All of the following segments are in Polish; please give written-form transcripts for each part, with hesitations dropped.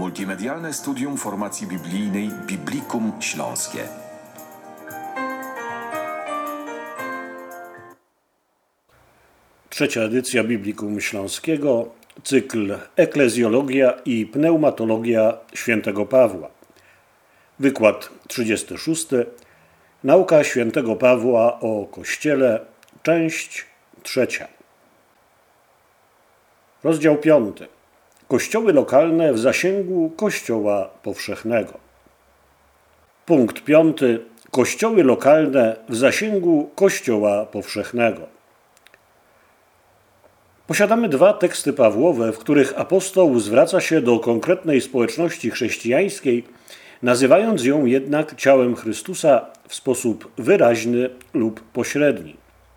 Multimedialne studium formacji biblijnej Biblikum Śląskie. Trzecia edycja Biblikum Śląskiego, cykl Eklezjologia i pneumatologia świętego Pawła. Wykład 36. Nauka świętego Pawła o Kościele, część 3. Rozdział 5. Kościoły lokalne w zasięgu Kościoła powszechnego. Punkt 5. Kościoły lokalne w zasięgu Kościoła powszechnego. Posiadamy dwa teksty Pawłowe, w których apostoł zwraca się do konkretnej społeczności chrześcijańskiej, nazywając ją jednak ciałem Chrystusa w sposób wyraźny lub pośredni.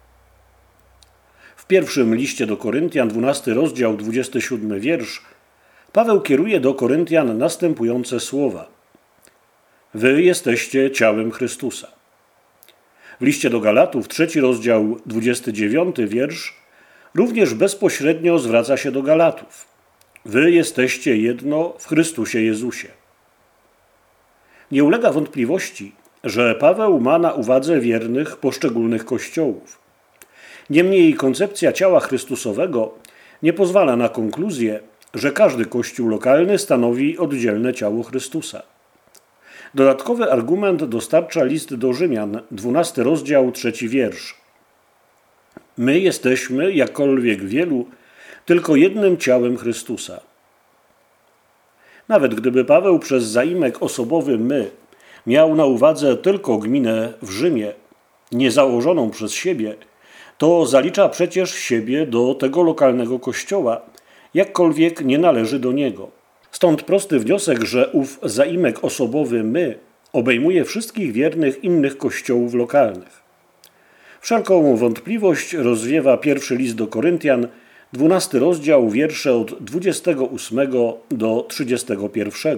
W pierwszym liście do Koryntian, 12 rozdział, 27 wiersz, Paweł kieruje do Koryntian następujące słowa: Wy jesteście ciałem Chrystusa. W liście do Galatów, 3 rozdział, 29 wiersz, również bezpośrednio zwraca się do Galatów. Wy jesteście jedno w Chrystusie Jezusie. Nie ulega wątpliwości, że Paweł ma na uwadze wiernych poszczególnych kościołów. Niemniej koncepcja ciała Chrystusowego nie pozwala na konkluzję, że każdy kościół lokalny stanowi oddzielne ciało Chrystusa. Dodatkowy argument dostarcza list do Rzymian, 12 rozdział, 3 wiersz. My jesteśmy, jakkolwiek wielu, tylko jednym ciałem Chrystusa. Nawet gdyby Paweł przez zaimek osobowy my miał na uwadze tylko gminę w Rzymie, nie założoną przez siebie, to zalicza przecież siebie do tego lokalnego kościoła, jakkolwiek nie należy do niego. Stąd prosty wniosek, że ów zaimek osobowy my obejmuje wszystkich wiernych innych kościołów lokalnych. Wszelką wątpliwość rozwiewa pierwszy list do Koryntian, 12 rozdział, wiersze od 28 do 31.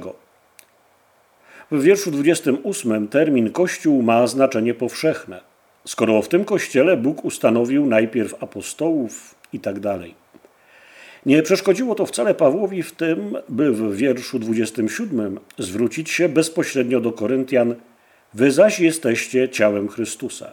W wierszu 28 termin Kościół ma znaczenie powszechne, skoro w tym Kościele Bóg ustanowił najpierw apostołów itd. Nie przeszkodziło to wcale Pawłowi w tym, by w wierszu 27 zwrócić się bezpośrednio do Koryntian: Wy zaś jesteście ciałem Chrystusa.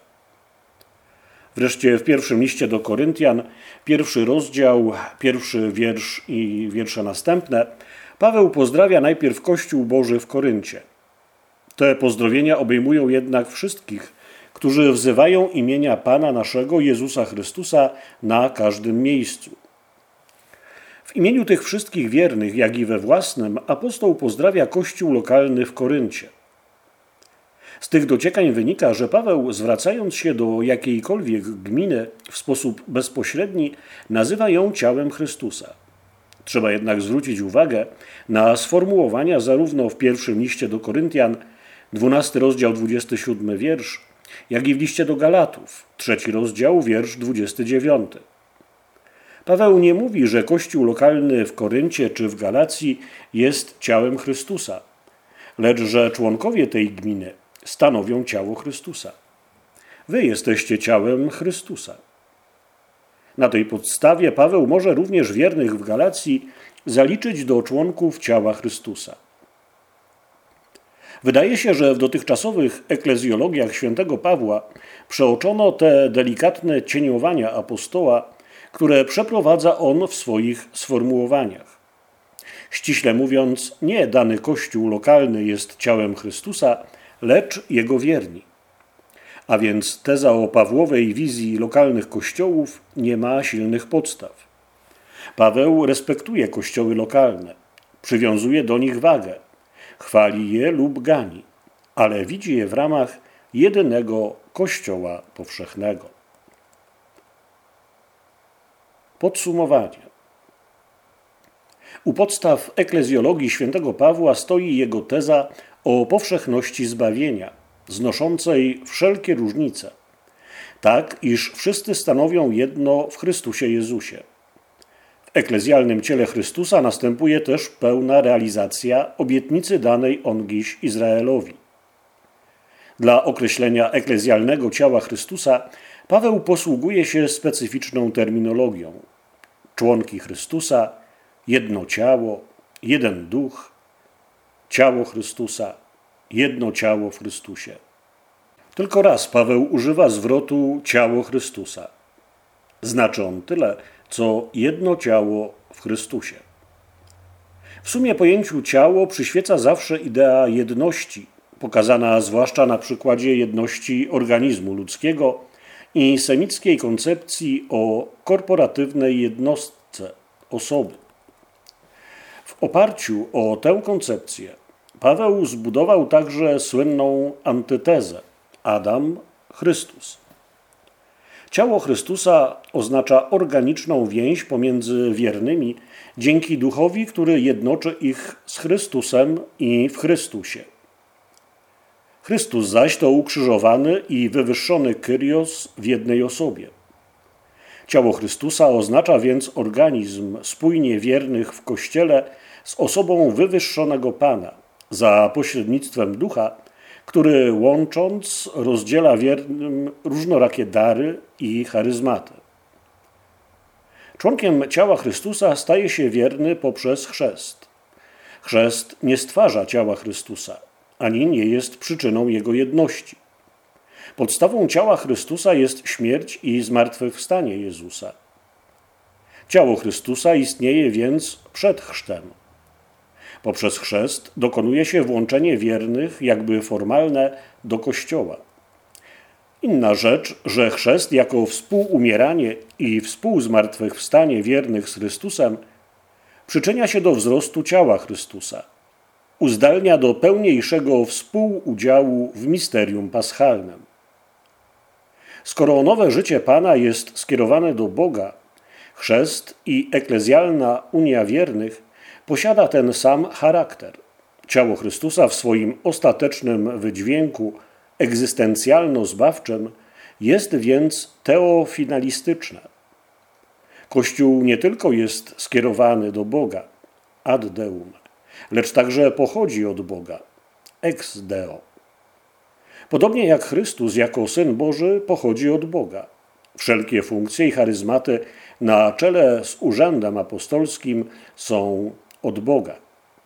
Wreszcie w pierwszym liście do Koryntian, 1 rozdział, 1 wiersz i wiersze następne, Paweł pozdrawia najpierw Kościół Boży w Koryncie. Te pozdrowienia obejmują jednak wszystkich, którzy wzywają imienia Pana naszego Jezusa Chrystusa na każdym miejscu. W imieniu tych wszystkich wiernych, jak i we własnym, apostoł pozdrawia Kościół lokalny w Koryncie. Z tych dociekań wynika, że Paweł, zwracając się do jakiejkolwiek gminy w sposób bezpośredni, nazywa ją ciałem Chrystusa. Trzeba jednak zwrócić uwagę na sformułowania zarówno w pierwszym liście do Koryntian, 12 rozdział, 27 wiersz, jak i w liście do Galatów, 3 rozdział, wiersz 29. Paweł nie mówi, że kościół lokalny w Koryncie czy w Galacji jest ciałem Chrystusa, lecz że członkowie tej gminy stanowią ciało Chrystusa. Wy jesteście ciałem Chrystusa. Na tej podstawie Paweł może również wiernych w Galacji zaliczyć do członków ciała Chrystusa. Wydaje się, że w dotychczasowych eklezjologiach świętego Pawła przeoczono te delikatne cieniowania apostoła, które przeprowadza on w swoich sformułowaniach. Ściśle mówiąc, nie dany kościół lokalny jest ciałem Chrystusa, lecz jego wierni. A więc teza o Pawłowej wizji lokalnych kościołów nie ma silnych podstaw. Paweł respektuje kościoły lokalne, przywiązuje do nich wagę, chwali je lub gani, ale widzi je w ramach jedynego Kościoła powszechnego. Podsumowanie. U podstaw eklezjologii świętego Pawła stoi jego teza o powszechności zbawienia, znoszącej wszelkie różnice, tak iż wszyscy stanowią jedno w Chrystusie Jezusie. W eklezjalnym ciele Chrystusa następuje też pełna realizacja obietnicy danej ongiś Izraelowi. Dla określenia eklezjalnego ciała Chrystusa Paweł posługuje się specyficzną terminologią. Członki Chrystusa, jedno ciało, jeden duch, ciało Chrystusa, jedno ciało w Chrystusie. Tylko raz Paweł używa zwrotu ciało Chrystusa. Znaczy on tyle, co jedno ciało w Chrystusie. W sumie pojęciu ciało przyświeca zawsze idea jedności, pokazana zwłaszcza na przykładzie jedności organizmu ludzkiego i semickiej koncepcji o korporatywnej jednostce osoby. W oparciu o tę koncepcję Paweł zbudował także słynną antytezę Adam-Chrystus. Ciało Chrystusa oznacza organiczną więź pomiędzy wiernymi dzięki Duchowi, który jednoczy ich z Chrystusem i w Chrystusie. Chrystus zaś to ukrzyżowany i wywyższony Kyrios w jednej osobie. Ciało Chrystusa oznacza więc organizm spójnie wiernych w Kościele z osobą wywyższonego Pana za pośrednictwem Ducha, który łącząc rozdziela wiernym różnorakie dary i charyzmaty. Członkiem ciała Chrystusa staje się wierny poprzez chrzest. Chrzest nie stwarza ciała Chrystusa, ani nie jest przyczyną jego jedności. Podstawą ciała Chrystusa jest śmierć i zmartwychwstanie Jezusa. Ciało Chrystusa istnieje więc przed chrztem. Poprzez chrzest dokonuje się włączenie wiernych, jakby formalne, do Kościoła. Inna rzecz, że chrzest jako współumieranie i współzmartwychwstanie wiernych z Chrystusem przyczynia się do wzrostu ciała Chrystusa. Uzdalnia do pełniejszego współudziału w misterium paschalnym. Skoro nowe życie Pana jest skierowane do Boga, chrzest i eklezjalna unia wiernych posiada ten sam charakter. Ciało Chrystusa w swoim ostatecznym wydźwięku egzystencjalno-zbawczym jest więc teofinalistyczne. Kościół nie tylko jest skierowany do Boga, ad Deum, lecz także pochodzi od Boga, ex Deo. Podobnie jak Chrystus jako Syn Boży pochodzi od Boga. Wszelkie funkcje i charyzmaty na czele z urzędem apostolskim są od Boga.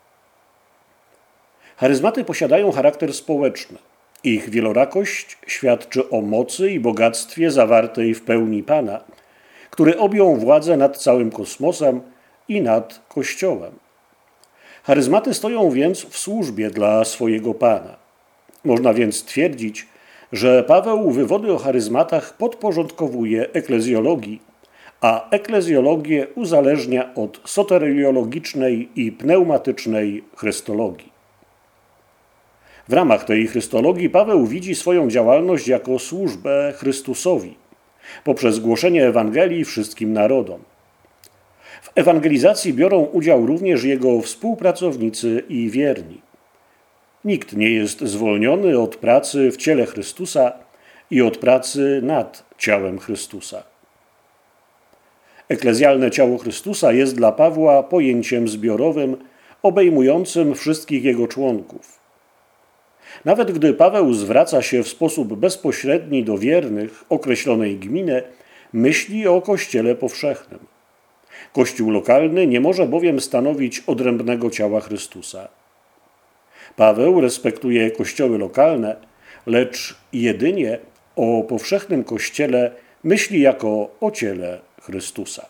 Charyzmaty posiadają charakter społeczny. Ich wielorakość świadczy o mocy i bogactwie zawartej w pełni Pana, który objął władzę nad całym kosmosem i nad Kościołem. Charyzmaty stoją więc w służbie dla swojego Pana. Można więc twierdzić, że Paweł wywody o charyzmatach podporządkowuje eklezjologii, a eklezjologię uzależnia od soteriologicznej i pneumatycznej chrystologii. W ramach tej chrystologii Paweł widzi swoją działalność jako służbę Chrystusowi, poprzez głoszenie Ewangelii wszystkim narodom. W ewangelizacji biorą udział również jego współpracownicy i wierni. Nikt nie jest zwolniony od pracy w ciele Chrystusa i od pracy nad ciałem Chrystusa. Eklezjalne ciało Chrystusa jest dla Pawła pojęciem zbiorowym, obejmującym wszystkich jego członków. Nawet gdy Paweł zwraca się w sposób bezpośredni do wiernych określonej gminy, myśli o Kościele powszechnym. Kościół lokalny nie może bowiem stanowić odrębnego ciała Chrystusa. Paweł respektuje kościoły lokalne, lecz jedynie o powszechnym Kościele myśli jako o ciele Chrystusa.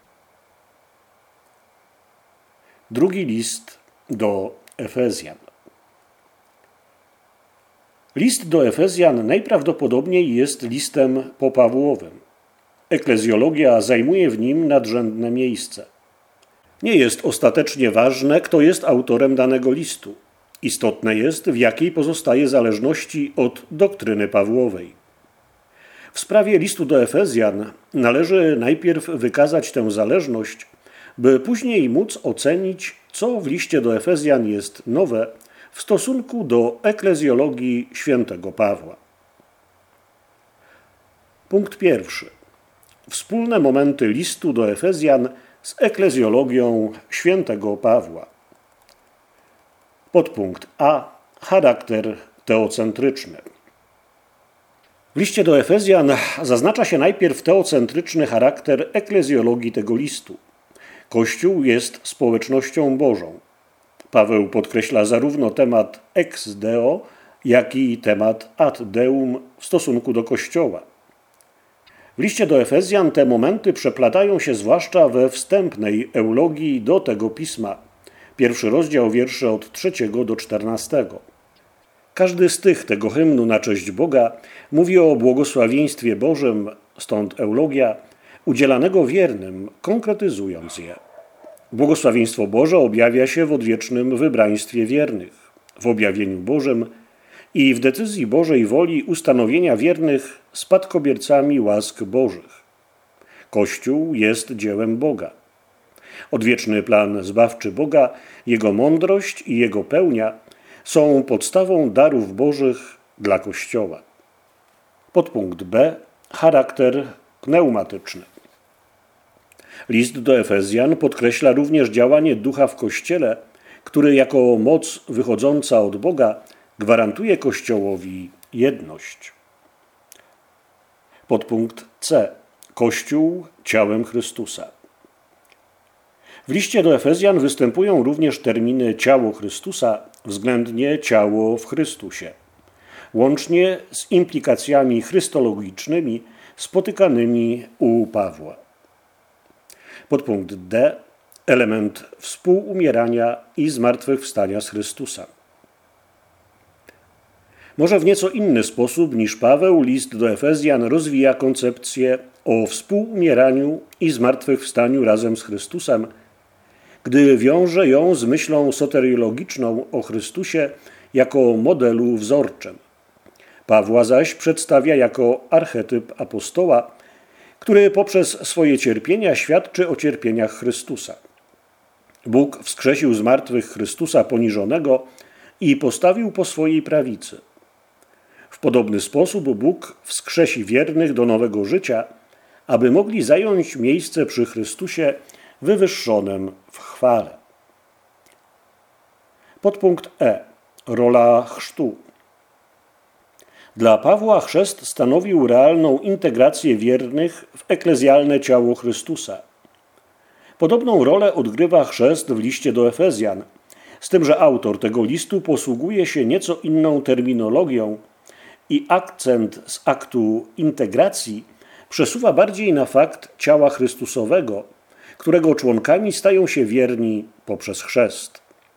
Drugi list do Efezjan. List do Efezjan najprawdopodobniej jest listem popawłowym. Eklezjologia zajmuje w nim nadrzędne miejsce. Nie jest ostatecznie ważne, kto jest autorem danego listu. Istotne jest, w jakiej pozostaje zależności od doktryny Pawłowej. W sprawie listu do Efezjan należy najpierw wykazać tę zależność, by później móc ocenić, co w liście do Efezjan jest nowe w stosunku do eklezjologii świętego Pawła. Punkt pierwszy. Wspólne momenty listu do Efezjan z eklezjologią świętego Pawła. Podpunkt A. Charakter teocentryczny. W liście do Efezjan zaznacza się najpierw teocentryczny charakter eklezjologii tego listu. Kościół jest społecznością Bożą. Paweł podkreśla zarówno temat ex deo, jak i temat ad deum w stosunku do Kościoła. W liście do Efezjan te momenty przeplatają się zwłaszcza we wstępnej eulogii do tego pisma. 1 rozdział, wiersze od 3 do 14. Każdy stych tego hymnu na cześć Boga mówi o błogosławieństwie Bożym, stąd eulogia, udzielanego wiernym, konkretyzując je. Błogosławieństwo Boże objawia się w odwiecznym wybraństwie wiernych, w objawieniu Bożym i w decyzji Bożej woli ustanowienia wiernych spadkobiercami łask Bożych. Kościół jest dziełem Boga. Odwieczny plan zbawczy Boga, Jego mądrość i Jego pełnia są podstawą darów Bożych dla Kościoła. Podpunkt B. Charakter pneumatyczny. List do Efezjan podkreśla również działanie Ducha w Kościele, który jako moc wychodząca od Boga gwarantuje Kościołowi jedność. Podpunkt C. Kościół ciałem Chrystusa. W liście do Efezjan występują również terminy ciało Chrystusa, względnie ciało w Chrystusie, łącznie z implikacjami chrystologicznymi spotykanymi u Pawła. Podpunkt D. Element współumierania i zmartwychwstania z Chrystusa. Może w nieco inny sposób niż Paweł list do Efezjan rozwija koncepcję o współumieraniu i zmartwychwstaniu razem z Chrystusem, gdy wiąże ją z myślą soteriologiczną o Chrystusie jako modelu wzorczym. Pawła zaś przedstawia jako archetyp apostoła, który poprzez swoje cierpienia świadczy o cierpieniach Chrystusa. Bóg wskrzesił z martwych Chrystusa poniżonego i postawił po swojej prawicy. W podobny sposób Bóg wskrzesi wiernych do nowego życia, aby mogli zająć miejsce przy Chrystusie wywyższonym w chwale. Podpunkt E. Rola chrztu. Dla Pawła chrzest stanowił realną integrację wiernych w eklezjalne ciało Chrystusa. Podobną rolę odgrywa chrzest w liście do Efezjan, z tym, że autor tego listu posługuje się nieco inną terminologią i akcent z aktu integracji przesuwa bardziej na fakt ciała Chrystusowego, którego członkami stają się wierni poprzez chrzest.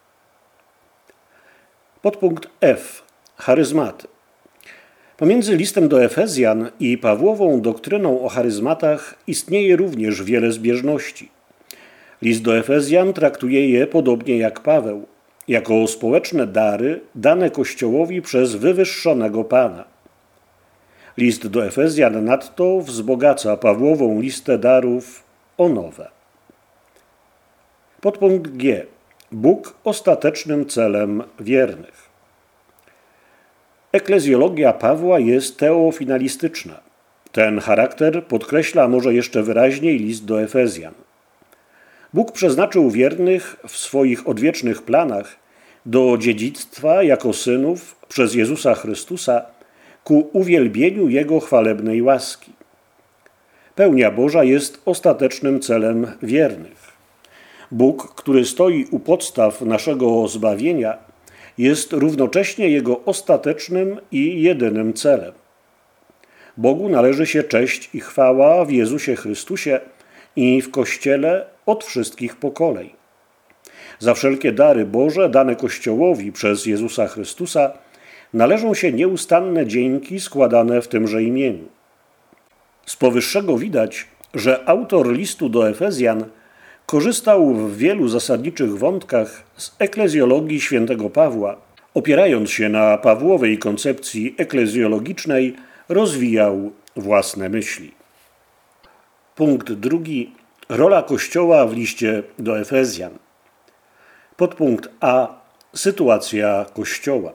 Podpunkt F. Charyzmaty. Pomiędzy listem do Efezjan i Pawłową doktryną o charyzmatach istnieje również wiele zbieżności. List do Efezjan traktuje je podobnie jak Paweł, jako społeczne dary dane Kościołowi przez wywyższonego Pana. List do Efezjan nadto wzbogaca Pawłową listę darów o nowe. Podpunkt G. Bóg ostatecznym celem wiernych. Eklezjologia Pawła jest teofinalistyczna. Ten charakter podkreśla może jeszcze wyraźniej list do Efezjan. Bóg przeznaczył wiernych w swoich odwiecznych planach do dziedzictwa jako synów przez Jezusa Chrystusa ku uwielbieniu Jego chwalebnej łaski. Pełnia Boża jest ostatecznym celem wiernych. Bóg, który stoi u podstaw naszego zbawienia, jest równocześnie Jego ostatecznym i jedynym celem. Bogu należy się cześć i chwała w Jezusie Chrystusie i w Kościele od wszystkich pokoleń. Za wszelkie dary Boże dane Kościołowi przez Jezusa Chrystusa należą się nieustanne dzięki składane w tymże imieniu. Z powyższego widać, że autor listu do Efezjan korzystał w wielu zasadniczych wątkach z eklezjologii świętego Pawła. Opierając się na Pawłowej koncepcji eklezjologicznej, rozwijał własne myśli. Punkt drugi. Rola Kościoła w liście do Efezjan. Podpunkt A. Sytuacja Kościoła.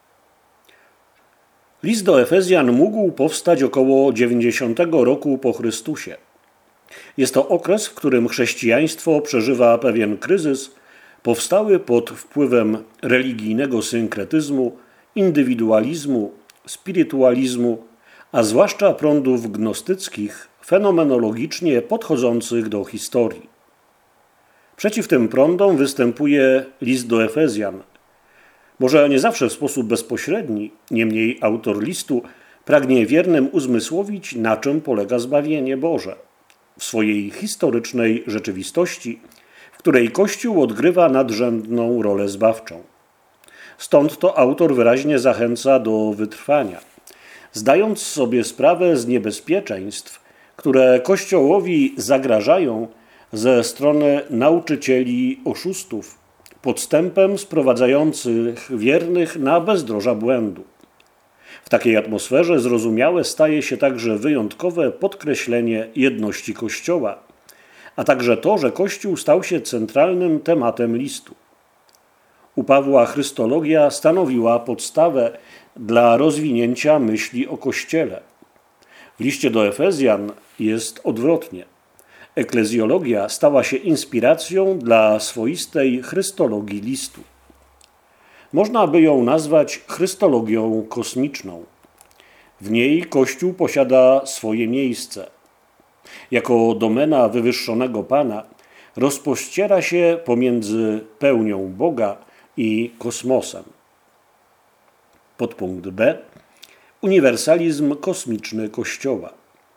List do Efezjan mógł powstać około 90 roku po Chrystusie. Jest to okres, w którym chrześcijaństwo przeżywa pewien kryzys, powstały pod wpływem religijnego synkretyzmu, indywidualizmu, spirytualizmu, a zwłaszcza prądów gnostyckich, fenomenologicznie podchodzących do historii. Przeciw tym prądom występuje list do Efezjan. Może nie zawsze w sposób bezpośredni, niemniej autor listu pragnie wiernym uzmysłowić, na czym polega zbawienie Boże. W swojej historycznej rzeczywistości, w której Kościół odgrywa nadrzędną rolę zbawczą. Stąd to autor wyraźnie zachęca do wytrwania, zdając sobie sprawę z niebezpieczeństw, które Kościołowi zagrażają ze strony nauczycieli oszustów, podstępem sprowadzających wiernych na bezdroża błędu. W takiej atmosferze zrozumiałe staje się także wyjątkowe podkreślenie jedności Kościoła, a także to, że Kościół stał się centralnym tematem listu. U Pawła chrystologia stanowiła podstawę dla rozwinięcia myśli o Kościele. W liście do Efezjan jest odwrotnie. Eklezjologia stała się inspiracją dla swoistej chrystologii listu. Można by ją nazwać chrystologią kosmiczną. W niej Kościół posiada swoje miejsce. Jako domena wywyższonego Pana rozpościera się pomiędzy pełnią Boga i kosmosem. Podpunkt B. Uniwersalizm kosmiczny Kościoła.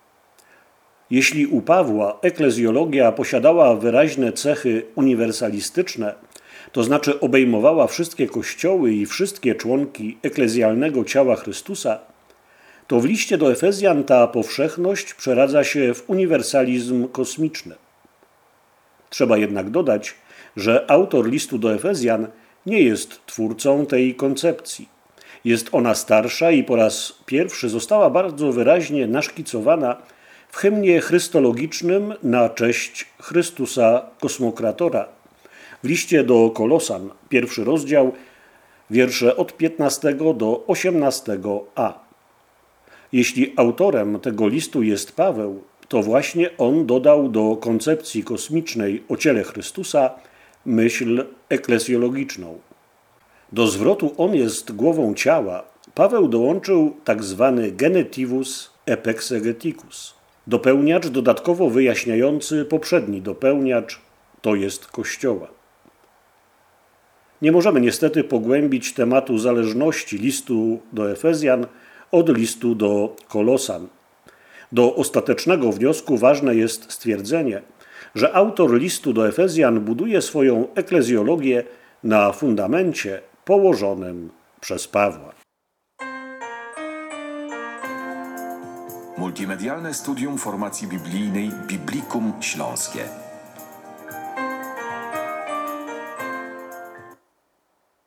Jeśli u Pawła eklezjologia posiadała wyraźne cechy uniwersalistyczne, to znaczy obejmowała wszystkie kościoły i wszystkie członki eklezjalnego ciała Chrystusa, to w liście do Efezjan ta powszechność przeradza się w uniwersalizm kosmiczny. Trzeba jednak dodać, że autor listu do Efezjan nie jest twórcą tej koncepcji. Jest ona starsza i po raz pierwszy została bardzo wyraźnie naszkicowana w hymnie chrystologicznym na cześć Chrystusa Kosmokratora. W liście do Kolosan, 1 rozdział, wiersze od 15 do 18a. Jeśli autorem tego listu jest Paweł, to właśnie on dodał do koncepcji kosmicznej o ciele Chrystusa myśl eklezjologiczną. Do zwrotu on jest głową ciała Paweł dołączył tak zwany genitivus epexegeticus, dopełniacz dodatkowo wyjaśniający poprzedni dopełniacz, to jest Kościoła. Nie możemy niestety pogłębić tematu zależności listu do Efezjan od listu do Kolosan. Do ostatecznego wniosku ważne jest stwierdzenie, że autor listu do Efezjan buduje swoją eklezjologię na fundamencie położonym przez Pawła. Multimedialne studium formacji biblijnej Biblikum Śląskie.